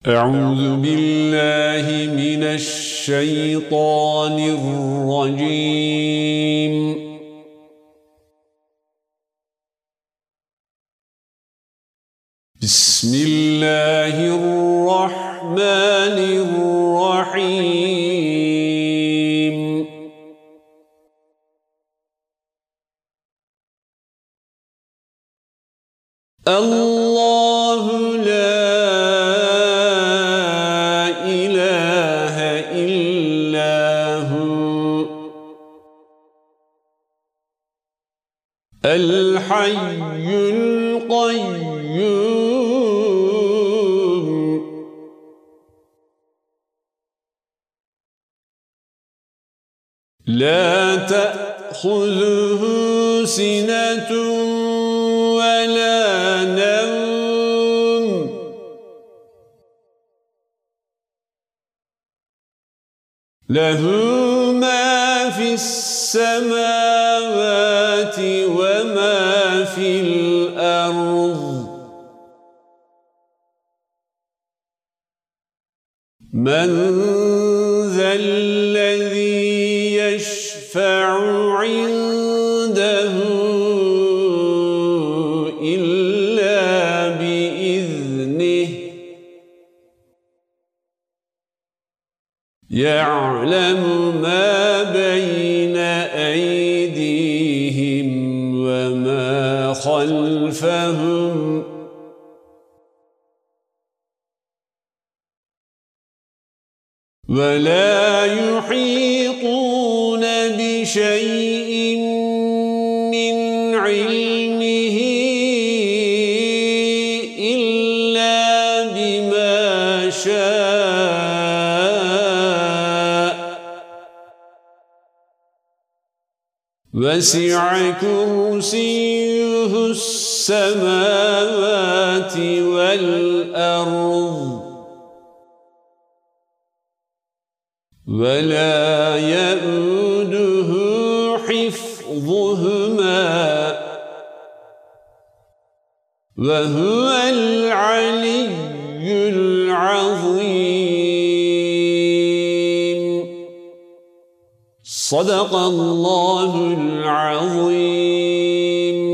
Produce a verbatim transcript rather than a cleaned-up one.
أعوذ بالله من الشيطان الرجيم. بسم الله الرحمن الرحيم. الله لا إله إلا هو الحي القيوم لا تأخذه سنة ولا نوم له ما في السماوات وما في الأرض من ذا الذي يشفع عنده إلا بإذنه يعلم ما بين أيديهم وما خلفهم ولا يحيطون بشيء من علمه إلا بما شاء وسع كرسيه السماوات والأرض ولا يئوده حفظهما وهو العلي العظيم. صدق الله العظيم.